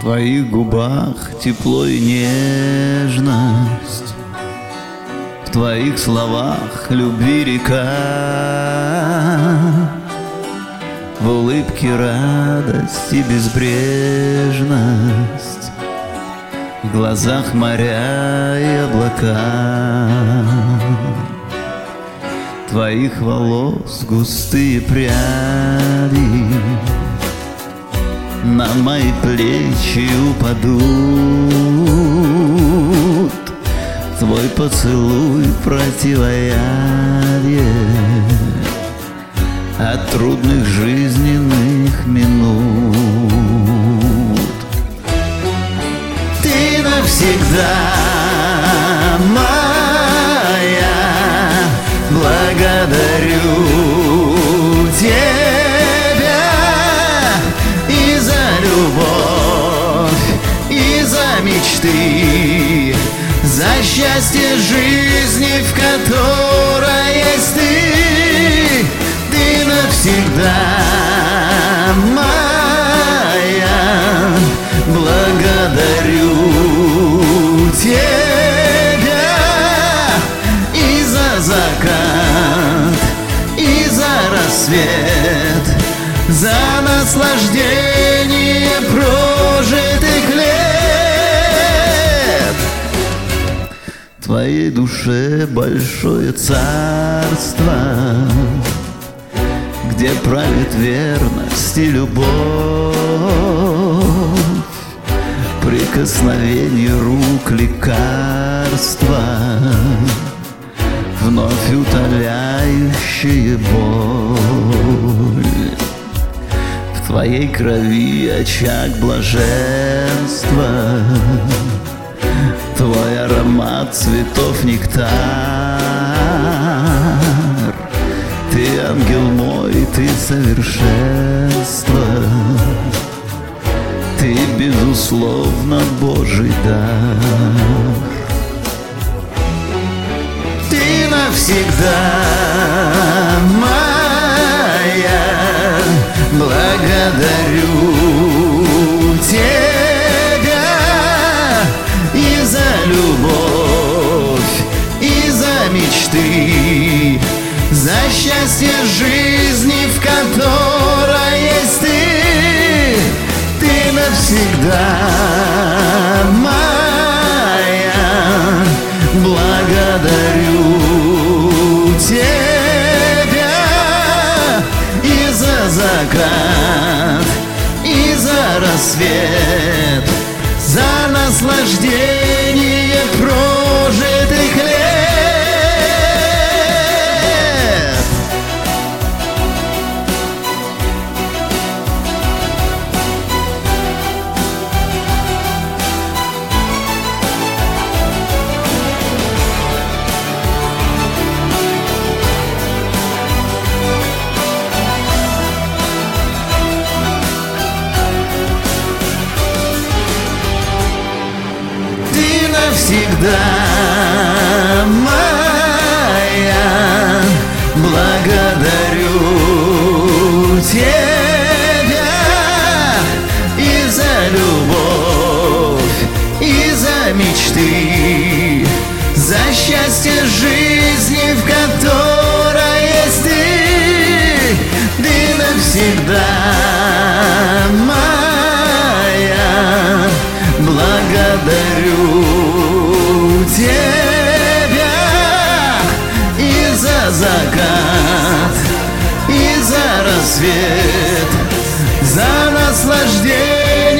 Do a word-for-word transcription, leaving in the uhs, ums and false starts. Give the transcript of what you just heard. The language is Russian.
твоих губах тепло и нежность, в твоих словах любви река, в улыбке радость и безбрежность, в глазах моря и облака. Твоих волос густые пряди на мои плечи упадут, твой поцелуй противоядие от трудных жизненных минут. Ты навсегда моя, благодарю тебя и за любовь, и за мечты, за счастье жизни, в которой есть ты. Ты навсегда моя, благодарю тебя и за закат, и за рассвет, за наслаждение прожитых лет. В твоей душе большое царство, где правит верность и любовь, прикосновение рук лекарства, вновь утоляющие боль. В твоей крови очаг блаженства, твой аромат цветов нектар. Ты ангел мой, ты совершенство, ты безусловно Божий дар. Ты навсегда моя, благодарю тебя и за любовь, и за мечты, за счастье жизни, в которой есть ты. Ты навсегда моя, благодарю тебя и за закат, и за рассвет, за наслаждение прожитых лет. Всегда моя, благодарю тебя и за любовь, и за мечты, за счастье жизни, в которой есть ты. Ты навсегда моя, благодарю тебя и за закат, и за рассвет, за наслаждение